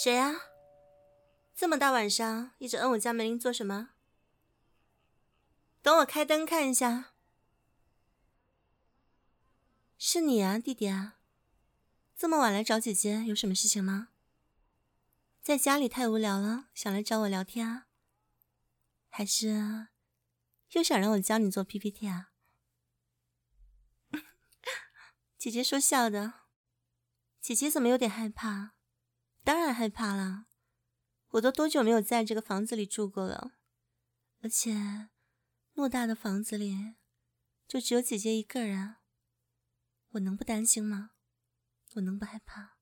谁啊？这么大晚上一直摁我家门铃做什么？等我开灯看一下。是你啊，弟弟啊。这么晚来找姐姐有什么事情吗？在家里太无聊了，想来找我聊天啊？还是又想让我教你做 PPT 啊？姐姐说笑的。姐姐怎么有点害怕？当然害怕了，我都多久没有在这个房子里住过了，而且偌大的房子里就只有姐姐一个人，我能不担心吗？我能不害怕？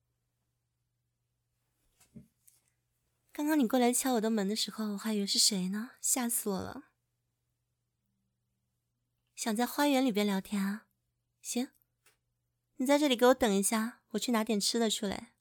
刚刚你过来敲我的门的时候，我还以为是谁呢，吓死我了。想在花园里边聊天啊？行，你在这里给我等一下，我去拿点吃的出来。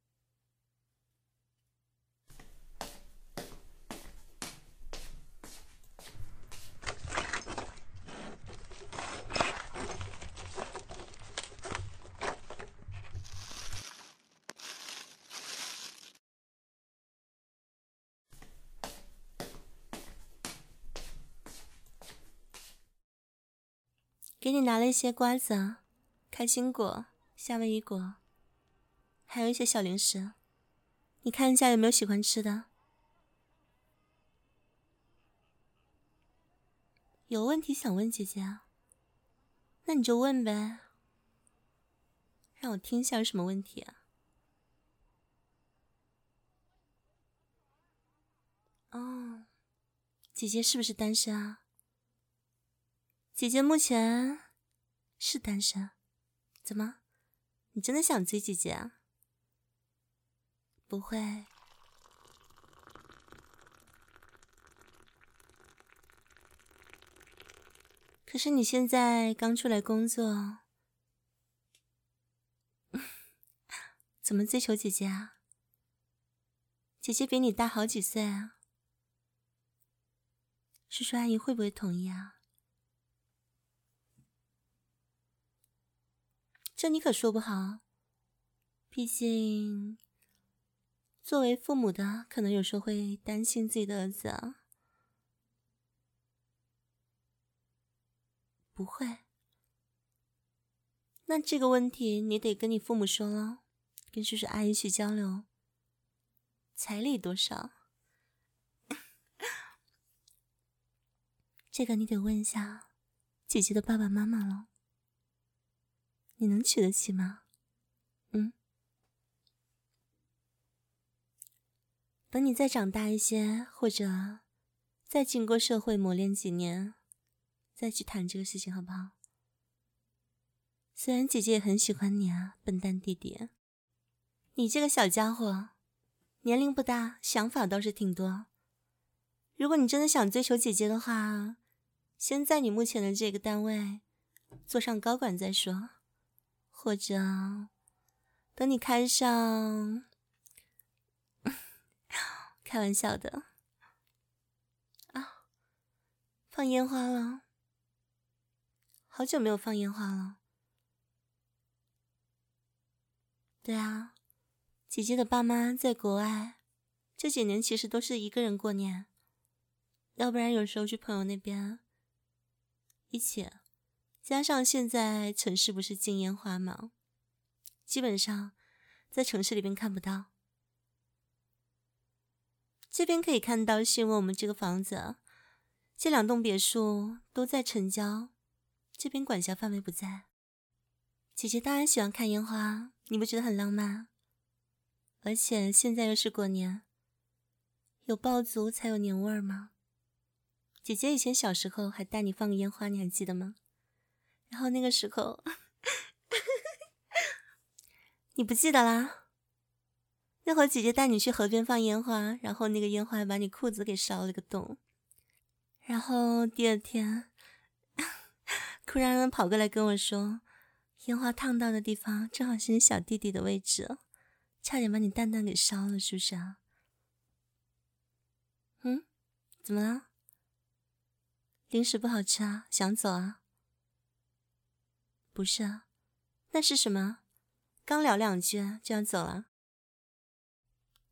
给你拿了一些瓜子、开心果、夏威夷果，还有一些小零食，你看一下有没有喜欢吃的。有问题想问姐姐啊？那你就问呗，让我听一下有什么问题啊？哦，姐姐是不是单身啊？姐姐目前是单身。怎么？你真的想追姐姐啊？不会。可是你现在刚出来工作，怎么追求姐姐啊？姐姐比你大好几岁啊。叔叔阿姨会不会同意啊？这你可说不好，毕竟作为父母的可能有时候会担心自己的儿子啊。不会。那这个问题你得跟你父母说了，跟叔叔阿姨去交流。彩礼多少？这个你得问一下姐姐的爸爸妈妈了。你能娶得起吗？等你再长大一些，或者再经过社会磨练几年，再去谈这个事情好不好？虽然姐姐也很喜欢你啊，笨蛋弟弟。你这个小家伙，年龄不大，想法倒是挺多。如果你真的想追求姐姐的话，先在你目前的这个单位做上高管再说，或者等你开上开玩笑的啊，放烟花了，好久没有放烟花了。对啊，姐姐的爸妈在国外，这几年其实都是一个人过年，要不然有时候去朋友那边一起，加上现在城市不是禁烟花吗？基本上在城市里边看不到。这边可以看到是因为我们这个房子，这2栋别墅都在城郊，这边管辖范围不在。姐姐当然喜欢看烟花，你不觉得很浪漫？而且现在又是过年，有爆竹才有年味儿吗？姐姐以前小时候还带你放烟花，你还记得吗？然后那个时候你不记得啦？那会儿姐姐带你去河边放烟花，然后那个烟花把你裤子给烧了个洞，然后第2天突然跑过来跟我说，烟花烫到的地方正好是你小弟弟的位置，差点把你蛋蛋给烧了，是不是啊？怎么了？零食不好吃啊？想走啊？不是啊，那是什么？刚聊2句就要走了？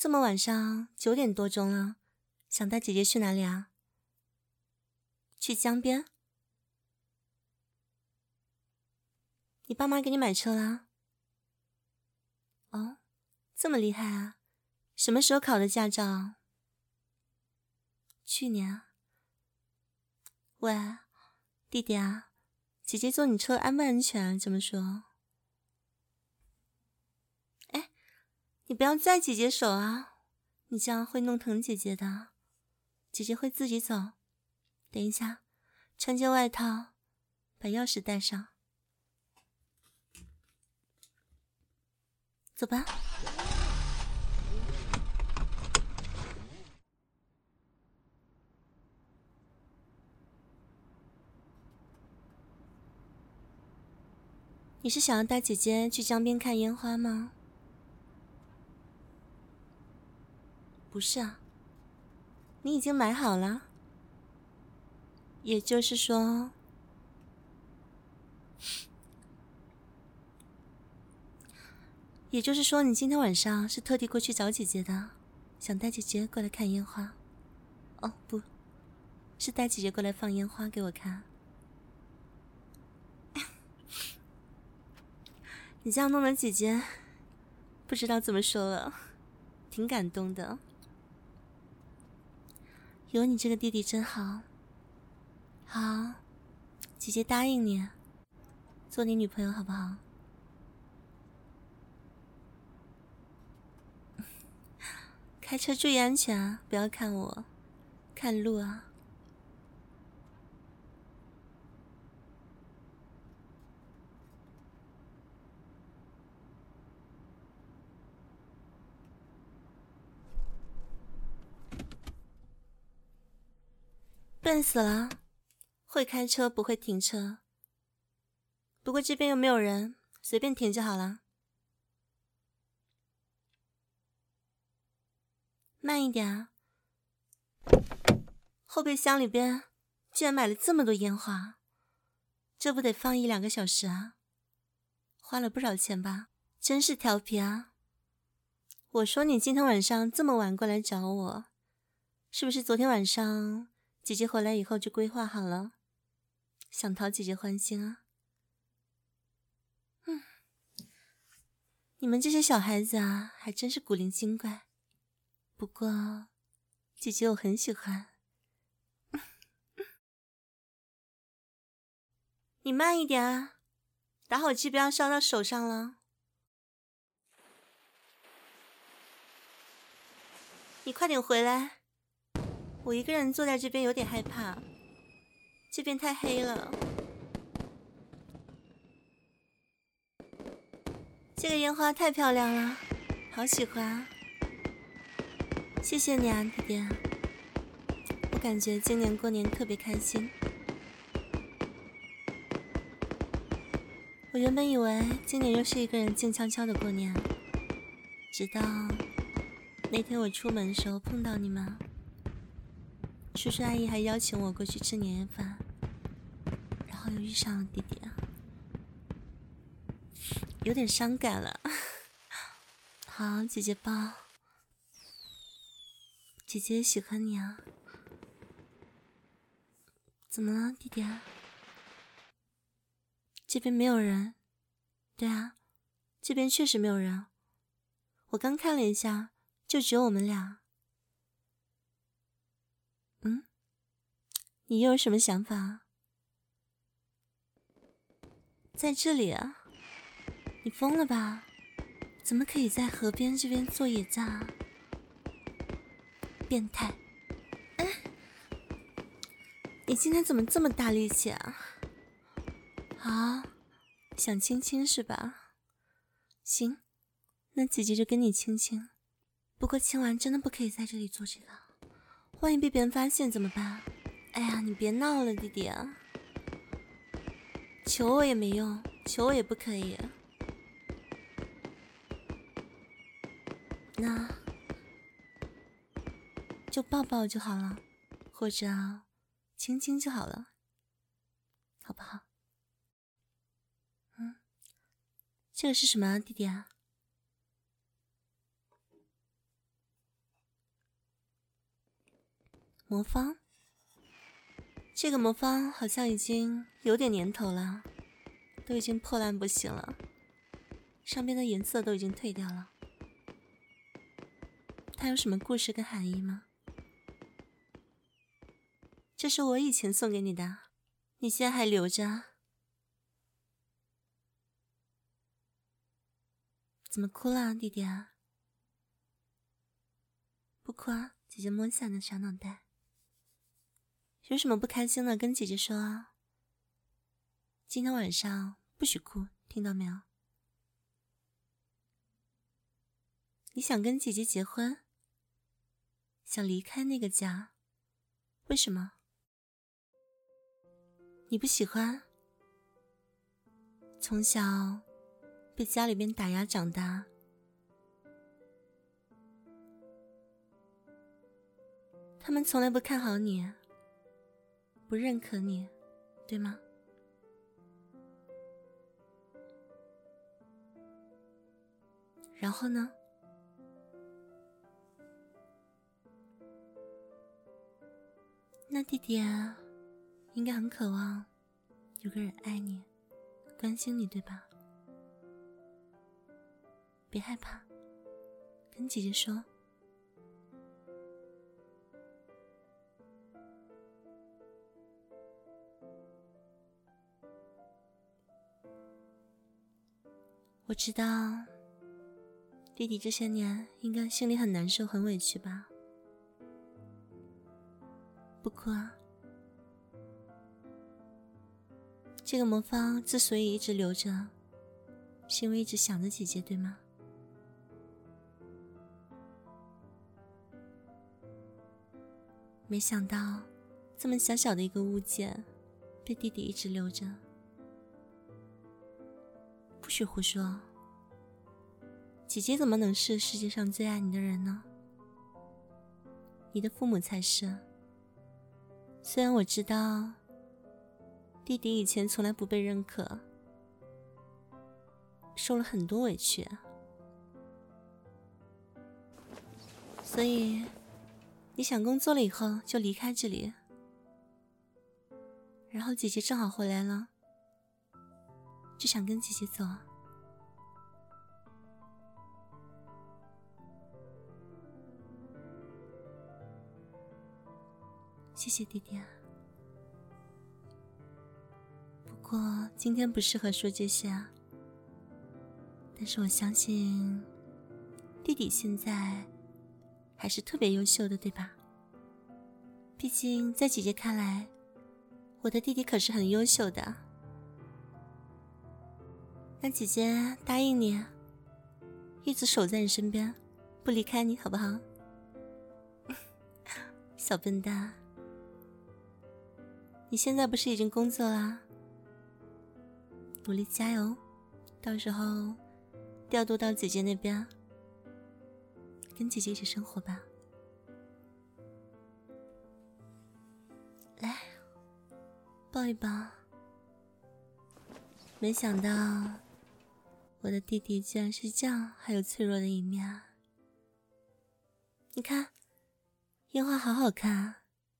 这么晚上9点多钟了，想带姐姐去哪里啊？去江边？你爸妈给你买车啦？哦，这么厉害啊！什么时候考的驾照？去年啊。喂，弟弟啊，姐姐坐你车安不安全啊？这么说。哎，你不要拽姐姐手啊，你这样会弄疼姐姐的。姐姐会自己走。等一下，穿件外套，把钥匙带上。走吧。你是想要带姐姐去江边看烟花吗？不是啊，你已经买好了。也就是说，你今天晚上是特地过去找姐姐的，想带姐姐过来看烟花。哦，不是带姐姐过来放烟花给我看。你这样弄得姐姐不知道怎么说了，挺感动的。有你这个弟弟真好。好，姐姐答应你，做你女朋友好不好？开车注意安全啊，不要看我，看路啊。笨死了，会开车不会停车。不过这边又没有人，随便停就好了。慢一点啊。后备箱里边居然买了这么多烟花，这不得放1-2个小时啊？花了不少钱吧？真是调皮啊。我说你今天晚上这么晚过来找我，是不是昨天晚上姐姐回来以后就规划好了，想讨姐姐欢心啊？你们这些小孩子啊，还真是古灵精怪。不过姐姐我很喜欢。你慢一点啊，打火机不要烧到手上了。你快点回来，我一个人坐在这边有点害怕，这边太黑了。这个烟花太漂亮了，好喜欢。谢谢你啊，弟弟。我感觉今年过年特别开心。我原本以为今年又是一个人静悄悄的过年，直到那天我出门的时候碰到你们，叔叔阿姨还邀请我过去吃年夜饭，然后又遇上了弟弟，有点伤感了。好，姐姐抱。姐姐也喜欢你啊。怎么了，弟弟？这边没有人。对啊，这边确实没有人。我刚看了一下，就只有我们俩。你又有什么想法？在这里啊？你疯了吧？怎么可以在河边这边做野战啊？变态！哎，你今天怎么这么大力气啊？好，想亲亲是吧？行，那姐姐就跟你亲亲。不过亲完真的不可以在这里做这个，万一被别人发现怎么办？哎呀，你别闹了，弟弟啊！求我也没用，求我也不可以。那就抱抱就好了，或者亲亲就好了，好不好？这个是什么啊，弟弟啊？ 魔方？这个魔方好像已经有点年头了，都已经破烂不行了，上边的颜色都已经褪掉了。它有什么故事跟含义吗？这是我以前送给你的，你现在还留着？怎么哭了，弟弟啊？不哭啊，姐姐摸一下你的小脑袋。有什么不开心的跟姐姐说啊。今天晚上不许哭，听到没有？你想跟姐姐结婚？想离开那个家？为什么？你不喜欢？从小被家里边打压长大，他们从来不看好你，不认可你，对吗？然后呢？那弟弟啊，应该很渴望有个人爱你，关心你，对吧？别害怕，跟姐姐说。我知道弟弟这些年应该心里很难受很委屈吧。不哭啊，这个魔方之所以一直留着，是因为一直想着姐姐，对吗？没想到这么小小的一个物件被弟弟一直留着。不许胡说，姐姐怎么能是世界上最爱你的人呢？你的父母才是。虽然我知道弟弟以前从来不被认可，受了很多委屈，所以你想工作了以后就离开这里，然后姐姐正好回来了，就想跟姐姐走。谢谢弟弟啊。不过今天不适合说这些啊。但是我相信弟弟现在还是特别优秀的，对吧？毕竟在姐姐看来，我的弟弟可是很优秀的。那姐姐答应你，一直守在你身边，不离开你，好不好？小笨蛋，你现在不是已经工作啦？努力加油，到时候调度到姐姐那边，跟姐姐一起生活吧。来，抱一抱。没想到我的弟弟居然是这样还有脆弱的一面啊。你看烟花好好看啊，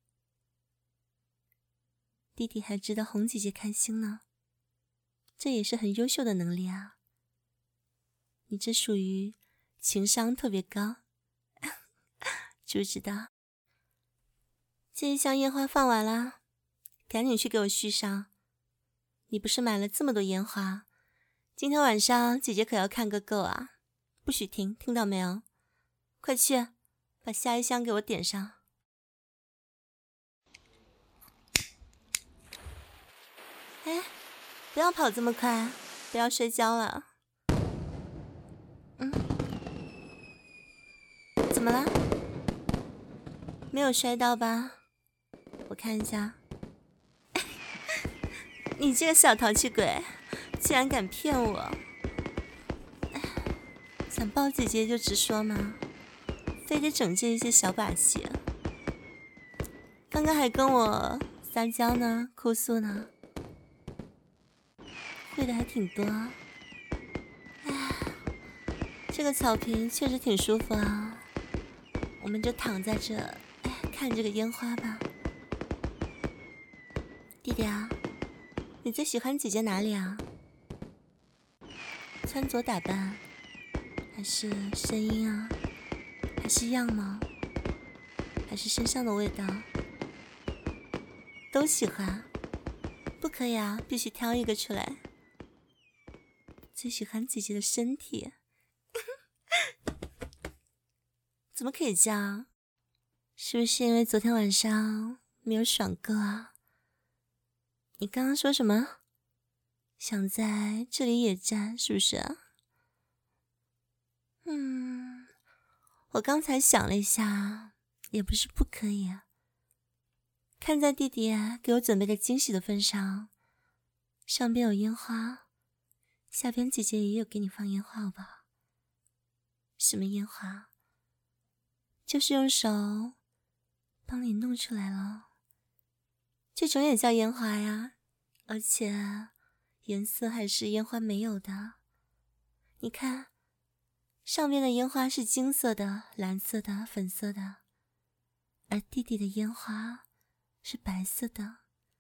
弟弟还知道哄姐姐开心呢，这也是很优秀的能力啊。你这属于情商特别高。知不知道？这一箱烟花放完了，赶紧去给我续上。你不是买了这么多烟花，今天晚上姐姐可要看个够啊，不许停，听到没有？快去把下一箱给我点上。哎，不要跑这么快，不要摔跤了。怎么了？没有摔到吧？我看一下。你这个小淘气鬼，竟然敢骗我！想抱姐姐就直说嘛，非得整这一些小把戏。刚刚还跟我撒娇呢，哭诉呢，会的还挺多。哎，这个草坪确实挺舒服啊，我们就躺在这， 看这个烟花吧。弟弟啊，你最喜欢姐姐哪里啊？穿着打扮，还是声音啊，还是样貌，还是身上的味道？都喜欢？不可以啊，必须挑一个出来。最喜欢姐姐的身体。怎么可以这样？是不是因为昨天晚上没有爽够啊？你刚刚说什么？想在这里野战是不是啊？我刚才想了一下，也不是不可以啊。看在弟弟给我准备的惊喜的份上，上边有烟花，下边姐姐也有给你放烟花，好不好？什么烟花？就是用手帮你弄出来了，这种也叫烟花呀，而且颜色还是烟花没有的。你看，上面的烟花是金色的、蓝色的、粉色的，而弟弟的烟花是白色的。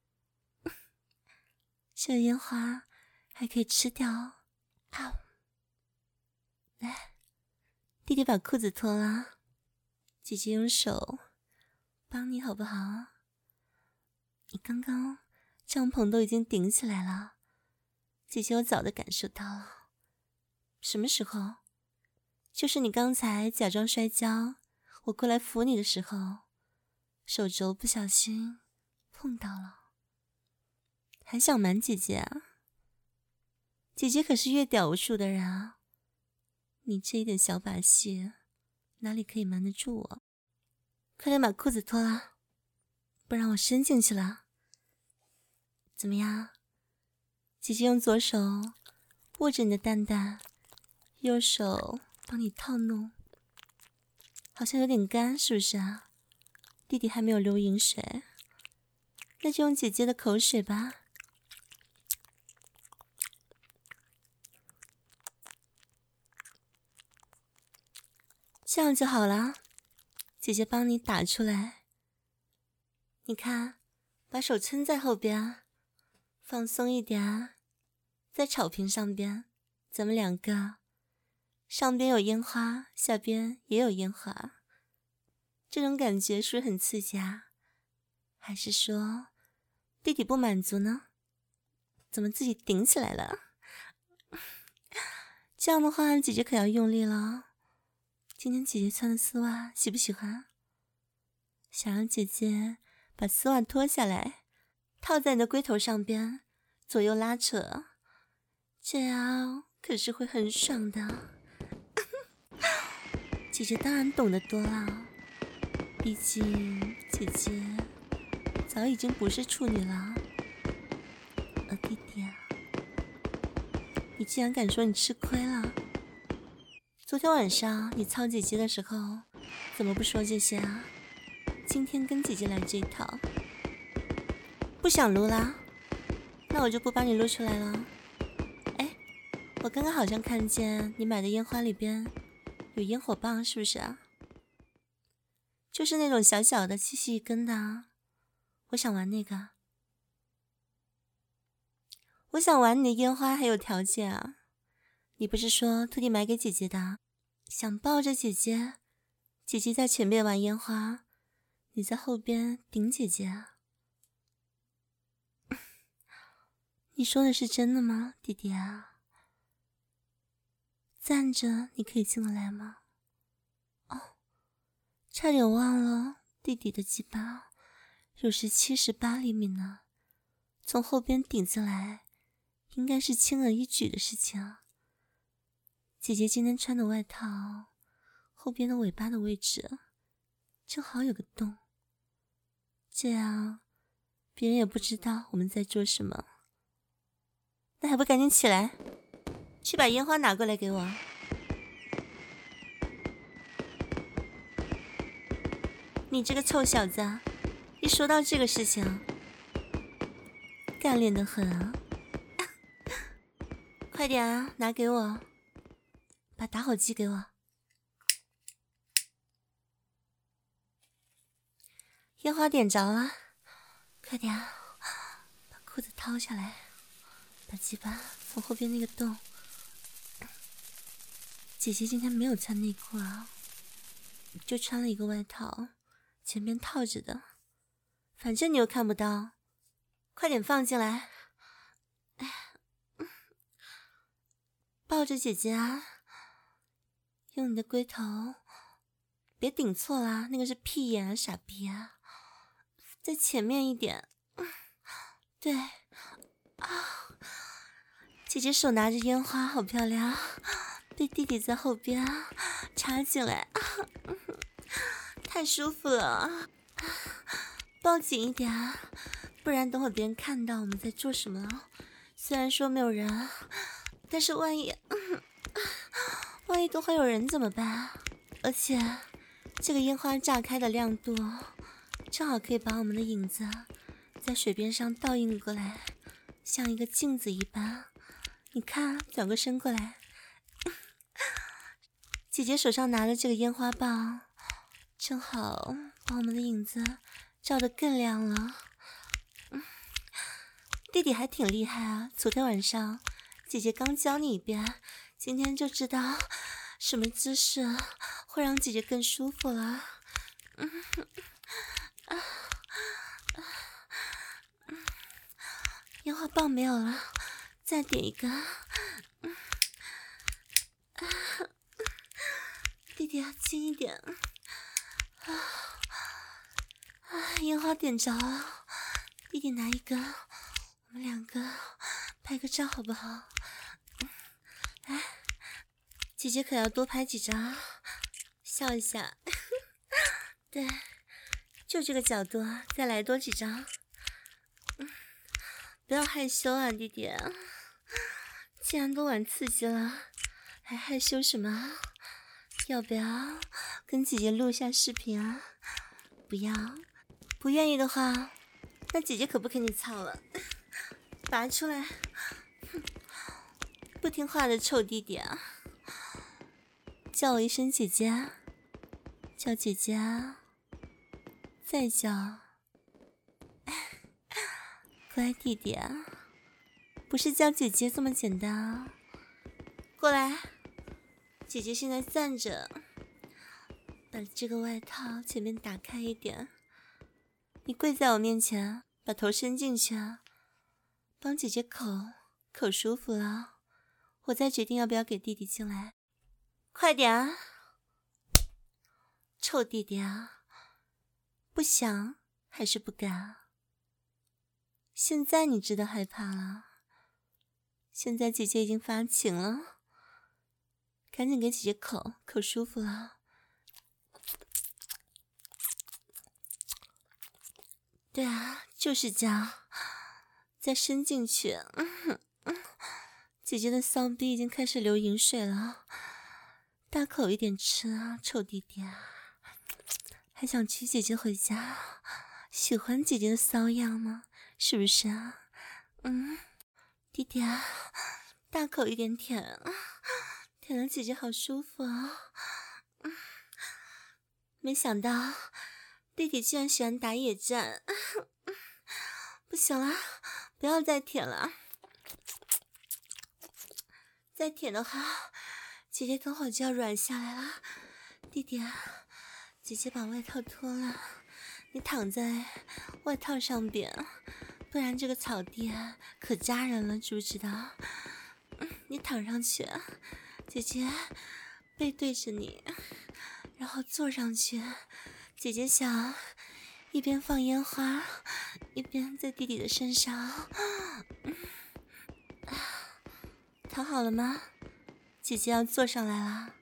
这个烟花还可以吃掉。啊！来，弟弟把裤子脱了，姐姐用手帮你好不好？你刚刚帐篷都已经顶起来了，姐姐我早就感受到了。什么时候？就是你刚才假装摔跤，我过来扶你的时候，手肘不小心碰到了。还想瞒姐姐啊？姐姐可是阅屌无数的人啊，你这一点小把戏哪里可以瞒得住我？快点把裤子脱了，不然我伸进去了。怎么样？姐姐用左手握着你的蛋蛋，右手帮你套弄，好像有点干，是不是啊？弟弟还没有流饮水，那就用姐姐的口水吧。这样就好了，姐姐帮你打出来。你看，把手撑在后边，放松一点，在草坪上边，咱们两个，上边有烟花，下边也有烟花，这种感觉是不是很刺激啊？还是说弟弟不满足呢？怎么自己顶起来了？这样的话，姐姐可要用力了。今天姐姐穿的丝袜喜不喜欢？想让姐姐把丝袜脱下来，套在你的龟头上边，左右拉扯，这样可是会很爽的。姐姐当然懂得多了，毕竟姐姐早已经不是处女了。而弟弟啊，你竟然敢说你吃亏了？昨天晚上你操姐姐的时候，怎么不说这些啊？今天跟姐姐来这一套，不想撸啦？那我就不帮你撸出来了。哎，我刚刚好像看见你买的烟花里边有烟火棒，是不是啊？就是那种小小的、细细一根的啊。我想玩那个。我想玩你的烟花还有条件啊。你不是说特地买给姐姐的，想抱着姐姐，姐姐在前面玩烟花，你在后边顶姐姐啊？你说的是真的吗，弟弟啊？站着你可以进得来吗？哦，差点忘了，弟弟的鸡巴有时78厘米呢，从后边顶进来应该是轻而易举的事情啊。姐姐今天穿的外套后边的尾巴的位置正好有个洞，这样别人也不知道我们在做什么。那还不赶紧起来，去把烟花拿过来给我。你这个臭小子，一说到这个事情干练得很啊。快点啊，拿给我，把打火机给我。 烟花点着了，快点把裤子掏下来，把鸡巴从后边那个洞。姐姐今天没有穿内裤啊，就穿了一个外套，前边套着的，反正你又看不到，快点放进来。抱着姐姐啊，用你的龟头，别顶错啦，那个是屁眼啊，傻逼啊，在前面一点。对啊，姐姐手拿着烟花，好漂亮，被弟弟在后边插进来，太舒服了，抱紧一点啊，不然等会别人看到我们在做什么了。虽然说没有人，但是万一等会有人怎么办？而且这个烟花炸开的亮度，正好可以把我们的影子在水边上倒映过来，像一个镜子一般。你看，转过身过来，姐姐手上拿的这个烟花棒，正好把我们的影子照得更亮了。弟弟还挺厉害啊，昨天晚上姐姐刚教你一遍，今天就知道什么姿势会让姐姐更舒服了。烟花棒没有了，再点一个。弟弟轻一点。烟花点着了，弟弟拿一个，我们两个拍个照好不好？来，姐姐可要多拍几张，笑一下。对，就这个角度，再来多几张。不要害羞啊，弟弟，既然都玩刺激了，还害羞什么？要不要跟姐姐录下视频啊？不要，不愿意的话，那姐姐可不给你操了，拔出来！不听话的臭弟弟啊！叫我一声姐姐，叫姐姐，再叫乖弟弟啊！不是叫姐姐这么简单啊！过来，姐姐现在站着，把这个外套前面打开一点。你跪在我面前，把头伸进去啊，帮姐姐口舒服了，我再决定要不要给弟弟进来。快点啊！臭弟弟啊！不想还是不敢？现在你知道害怕了。现在姐姐已经发情了，赶紧给姐姐口舒服了。对啊，就是这样，再伸进去。姐姐的骚逼已经开始流饮水了，大口一点吃啊，臭弟弟啊！还想娶姐姐回家，喜欢姐姐的骚样吗？是不是啊？弟弟啊，大口一点舔，舔了姐姐好舒服啊！没想到弟弟居然喜欢打野战，不行了，不要再舔了，再舔的话，姐姐等会就要软下来了。弟弟啊，姐姐把外套脱了，你躺在外套上边，不然这个草地可扎人了，知不知道？你躺上去，姐姐背对着你，然后坐上去。姐姐想一边放烟花，一边在弟弟的身上。躺好了吗？姐姐要坐上来了。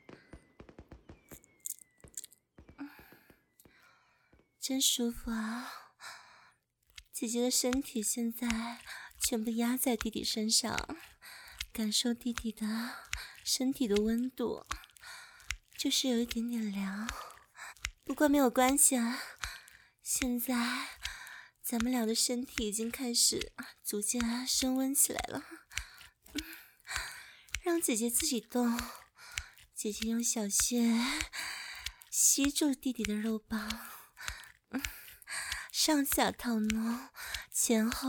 真舒服啊！姐姐的身体现在全部压在弟弟身上，感受弟弟的身体的温度，就是有一点点凉。不过没有关系啊，现在咱们俩的身体已经开始逐渐升温起来了。让姐姐自己动，姐姐用小穴吸住弟弟的肉棒。 上下套弄，前后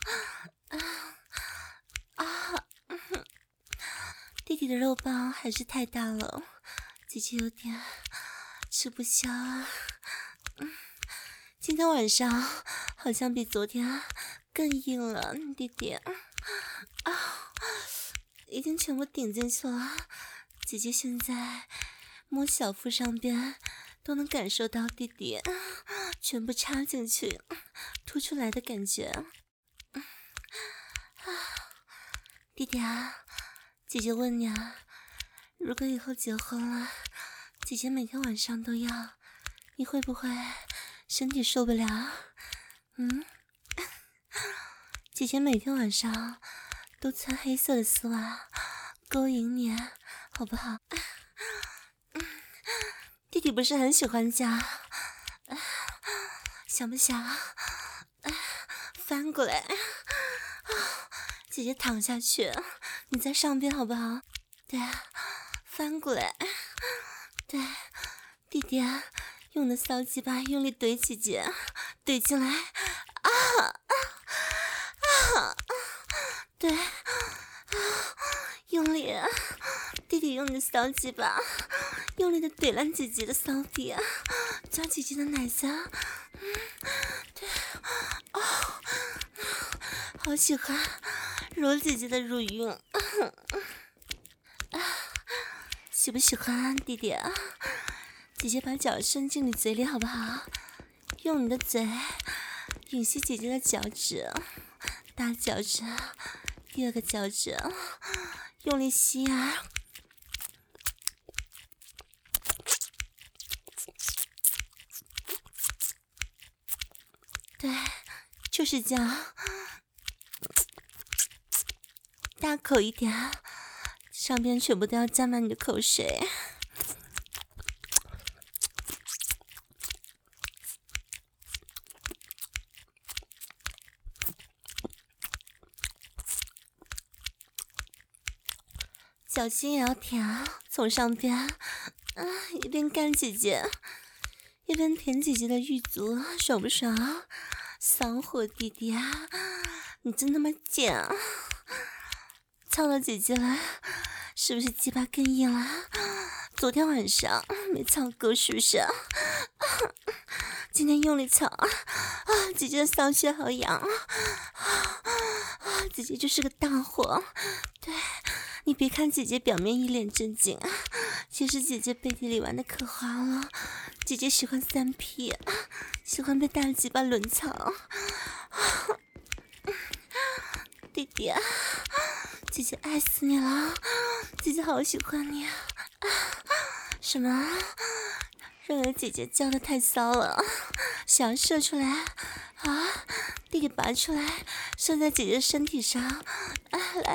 弟弟的肉棒还是太大了，姐姐有点吃不消啊。今天晚上好像比昨天更硬了，弟弟已经全部顶进去了。姐姐现在摸小腹上边都能感受到弟弟全部插进去凸出来的感觉。弟弟啊，姐姐问你啊，如果以后结婚了，姐姐每天晚上都要，你会不会身体受不了？姐姐每天晚上都穿黑色的丝袜勾引你，好不好？弟弟不是很喜欢讲，想不想翻过来？姐姐躺下去，你在上边好不好？对，翻过来。对，弟弟用的骚鸡巴用力怼姐姐，怼进来。对，用力，弟弟用你的骚鸡巴用力的怼烂姐姐的骚逼，抓姐姐的奶子。对，好喜欢揉姐姐的乳晕。喜不喜欢弟弟？姐姐把脚伸进你嘴里好不好？用你的嘴吮吸姐姐的脚趾，大脚趾，第二个脚趾，用力吸啊！对，就是这样，大口一点，上边全部都要沾满你的口水。小心也要舔啊，从上边一边干姐姐一边舔姐姐的玉足，爽不爽？骚货弟弟啊，你真他妈贱啊！操到姐姐了，是不是鸡巴更硬了？昨天晚上没操够是不是？今天用力操姐姐的骚穴好痒姐姐就是个大货。对，你别看姐姐表面一脸正经，其实姐姐背地里玩的可花了。姐姐喜欢3P，喜欢被大鸡巴轮操。弟弟，姐姐爱死你了，姐姐好喜欢你。什么？认为姐姐叫的太骚了，想要射出来啊？弟弟拔出来，射在姐姐身体上。来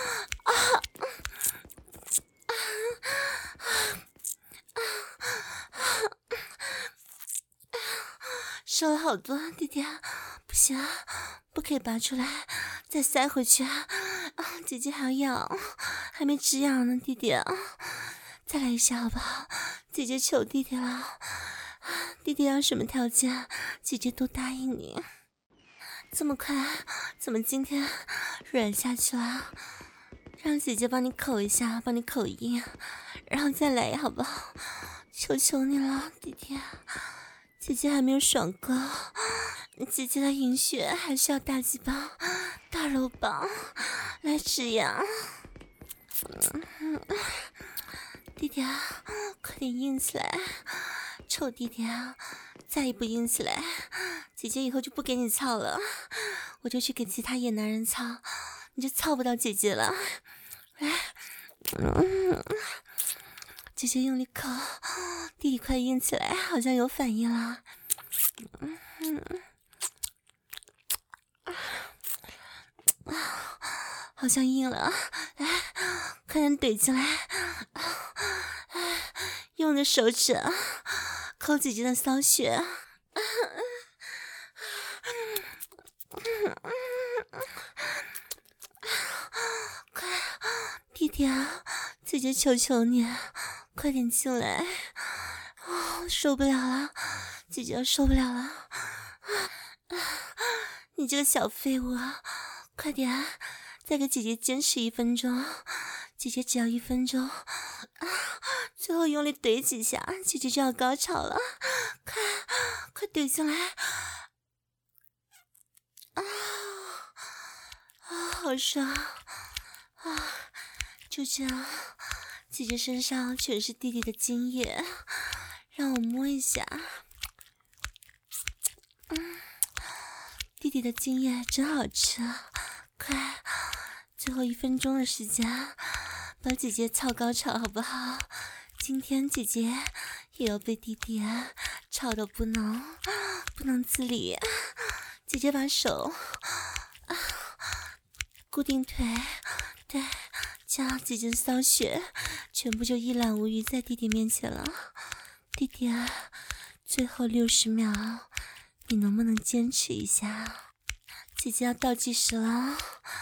射了好多，弟弟不行，不可以拔出来，再塞回去姐姐还要痒，还没止痒呢，弟弟再来一下好不好？姐姐求弟弟了，弟弟要什么条件，姐姐都答应你。这么快，怎么今天软下去了？让姐姐帮你口一下，帮你口硬，然后再来好不好？求求你了，弟弟，姐姐还没有爽够，姐姐的饮血还需要大鸡巴、大肉棒来止痒。弟弟快点硬起来，臭弟弟再一不硬起来，姐姐以后就不给你操了，我就去给其他野男人操，你就操不到姐姐了。来，姐姐用力口，弟弟快硬起来，好像有反应了。好像硬了，来，快点怼进来，用着手指抠姐姐的骚穴。快，弟弟姐姐求求你，快点进来，受不了了，姐姐要受不了了。 你这个小废物啊，快点，再给姐姐坚持1分钟，姐姐只要1分钟啊！最后用力怼几下，姐姐就要高潮了，快怼进来！好爽啊！就这样，姐姐身上全是弟弟的精液，让我摸一下。弟弟的精液真好吃，快，最后1分钟的时间，把姐姐操高潮好不好？今天姐姐也要被弟弟吵到不能自理。姐姐把手固定腿，对，这样姐姐骚血全部就一览无余在弟弟面前了。弟弟啊，最后60秒，你能不能坚持一下？姐姐要倒计时了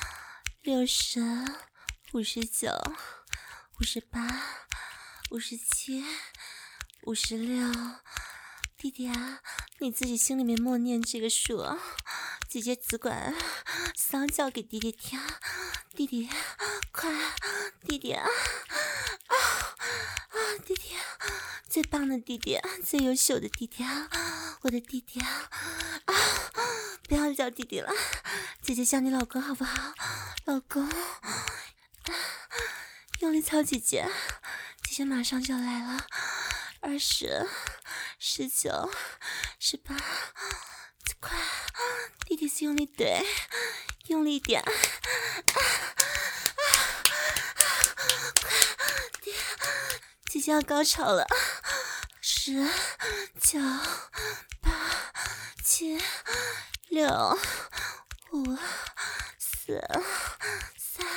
，60、59、58、57、56。弟弟啊，你自己心里面默念这个数，姐姐只管骚叫给弟弟听。弟弟，快，弟弟啊！弟弟，最棒的弟弟，最优秀的弟弟啊！我的弟弟啊！不要叫弟弟了，姐姐叫你老公好不好？老公，用力操姐姐，姐姐马上就要来了。20、19、18，快！弟弟是用力怼，用力一点。姐姐要高潮了，10、9、8、7、6、5、4、3。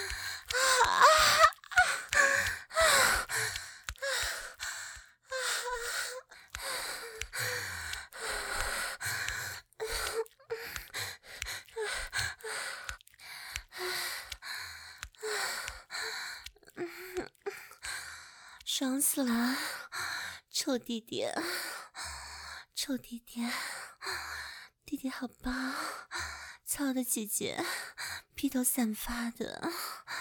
爽死了，臭弟弟，臭弟弟，弟弟好棒，操的姐姐披头散发的，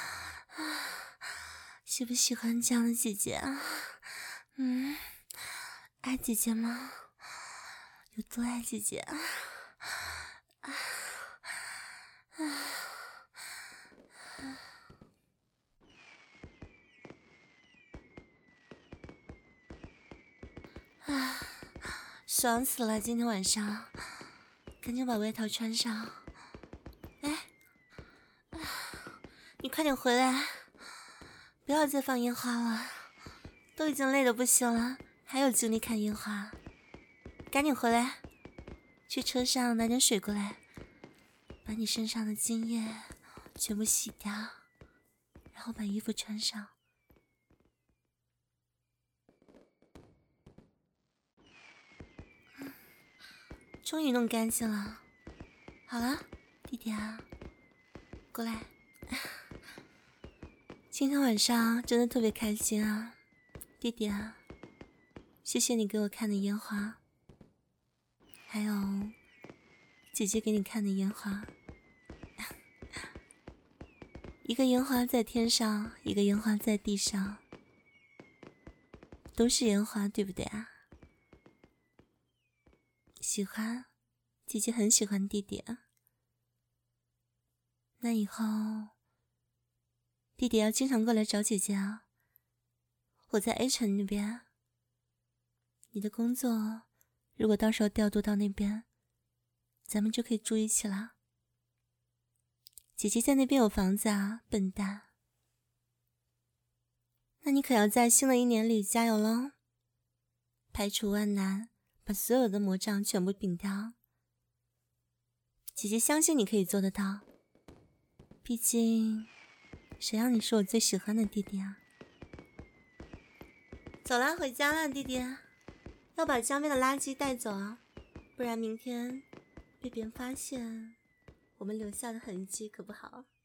喜不喜欢这样的姐姐啊？爱姐姐吗？有多爱姐姐啊？爽死了！今天晚上赶紧把外套穿上。哎，你快点回来，不要再放烟花了，都已经累得不行了，还有精力看烟花？赶紧回来，去车上拿点水过来，把你身上的精液全部洗掉，然后把衣服穿上。终于弄干净了。好了，弟弟啊，过来。今天晚上真的特别开心啊，弟弟啊，谢谢你给我看的烟花，还有姐姐给你看的烟花。一个烟花在天上，一个烟花在地上，都是烟花，对不对啊？喜欢，姐姐很喜欢弟弟啊。那以后弟弟要经常过来找姐姐啊。我在 A 城那边，你的工作如果到时候调度到那边，咱们就可以住一起了。姐姐在那边有房子啊，笨蛋。那你可要在新的1年里加油咯，排除万难，把所有的魔障全部摒掉。姐姐相信你可以做得到，毕竟谁让你是我最喜欢的弟弟啊。走啦，回家了，弟弟，要把江边的垃圾带走啊，不然明天被别人发现我们留下的痕迹可不好。